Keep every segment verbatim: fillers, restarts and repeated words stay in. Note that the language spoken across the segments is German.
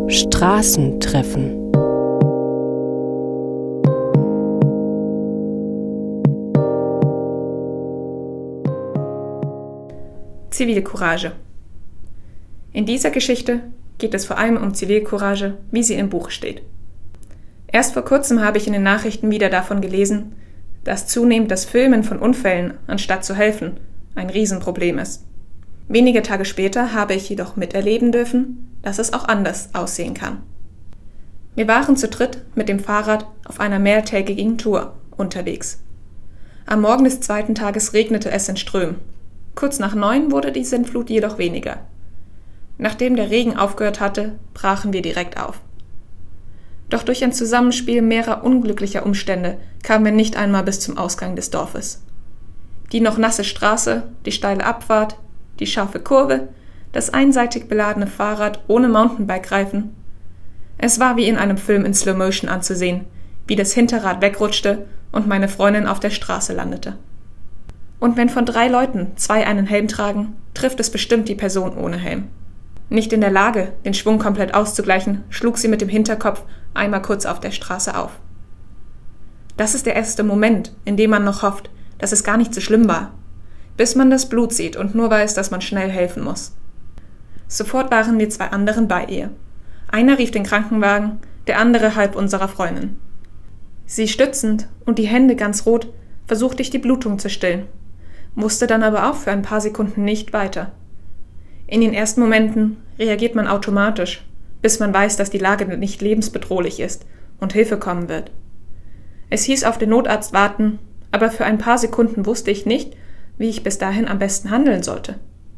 Straßentreffen. Zivilcourage. In dieser Geschichte geht es vor allem um Zivilcourage, wie sie im Buch steht. Erst vor kurzem habe ich in den Nachrichten wieder davon gelesen, dass zunehmend das Filmen von Unfällen, anstatt zu helfen, ein Riesenproblem ist. Wenige Tage später habe ich jedoch miterleben dürfen, dass es auch anders aussehen kann. Wir waren zu dritt mit dem Fahrrad auf einer mehrtägigen Tour unterwegs. Am Morgen des zweiten Tages regnete es in Strömen. Kurz nach neun wurde die Sintflut jedoch weniger. Nachdem der Regen aufgehört hatte, brachen wir direkt auf. Doch durch ein Zusammenspiel mehrerer unglücklicher Umstände kamen wir nicht einmal bis zum Ausgang des Dorfes. Die noch nasse Straße, die steile Abfahrt, die scharfe Kurve, das einseitig beladene Fahrrad ohne Mountainbike-Reifen. Es war wie in einem Film in Slow Motion anzusehen, wie das Hinterrad wegrutschte und meine Freundin auf der Straße landete. Und wenn von drei Leuten zwei einen Helm tragen, trifft es bestimmt die Person ohne Helm. Nicht in der Lage, den Schwung komplett auszugleichen, schlug sie mit dem Hinterkopf einmal kurz auf der Straße auf. Das ist der erste Moment, in dem man noch hofft, dass es gar nicht so schlimm war, bis man das Blut sieht und nur weiß, dass man schnell helfen muss. Sofort waren wir zwei anderen bei ihr. Einer rief den Krankenwagen, der andere half unserer Freundin. Sie stützend und die Hände ganz rot, versuchte ich die Blutung zu stillen, wusste dann aber auch für ein paar Sekunden nicht weiter. In den ersten Momenten reagiert man automatisch, bis man weiß, dass die Lage nicht lebensbedrohlich ist und Hilfe kommen wird. Es hieß auf den Notarzt warten, aber für ein paar Sekunden wusste ich nicht, wie ich bis dahin am besten handeln sollte.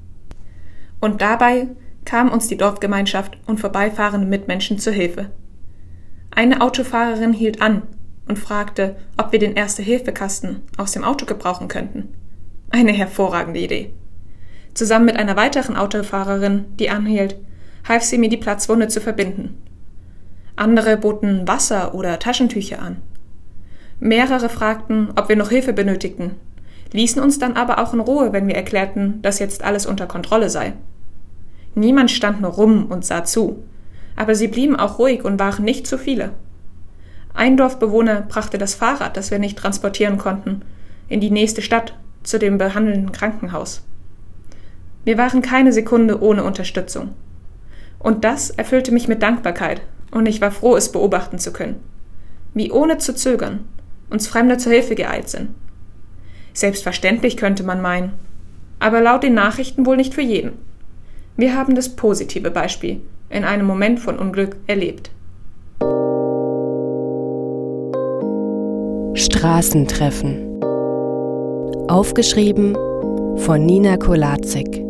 Und dabei kam uns die Dorfgemeinschaft und vorbeifahrende Mitmenschen zur Hilfe. Eine Autofahrerin hielt an und fragte, ob wir den Erste-Hilfe-Kasten aus dem Auto gebrauchen könnten. Eine hervorragende Idee. Zusammen mit einer weiteren Autofahrerin, die anhielt, half sie mir, die Platzwunde zu verbinden. Andere boten Wasser oder Taschentücher an. Mehrere fragten, ob wir noch Hilfe benötigten, ließen uns dann aber auch in Ruhe, wenn wir erklärten, dass jetzt alles unter Kontrolle sei. Niemand stand nur rum und sah zu, aber sie blieben auch ruhig und waren nicht zu viele. Ein Dorfbewohner brachte das Fahrrad, das wir nicht transportieren konnten, in die nächste Stadt, zu dem behandelnden Krankenhaus. Wir waren keine Sekunde ohne Unterstützung. Und das erfüllte mich mit Dankbarkeit, und ich war froh, es beobachten zu können. Wie ohne zu zögern uns Fremde zur Hilfe geeilt sind. Selbstverständlich könnte man meinen, aber laut den Nachrichten wohl nicht für jeden. Wir haben das positive Beispiel in einem Moment von Unglück erlebt. Straßentreffen. Aufgeschrieben von Nina Kolaczyk.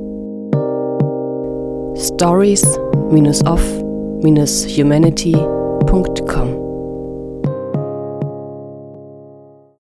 stories dash off dash humanity punkt com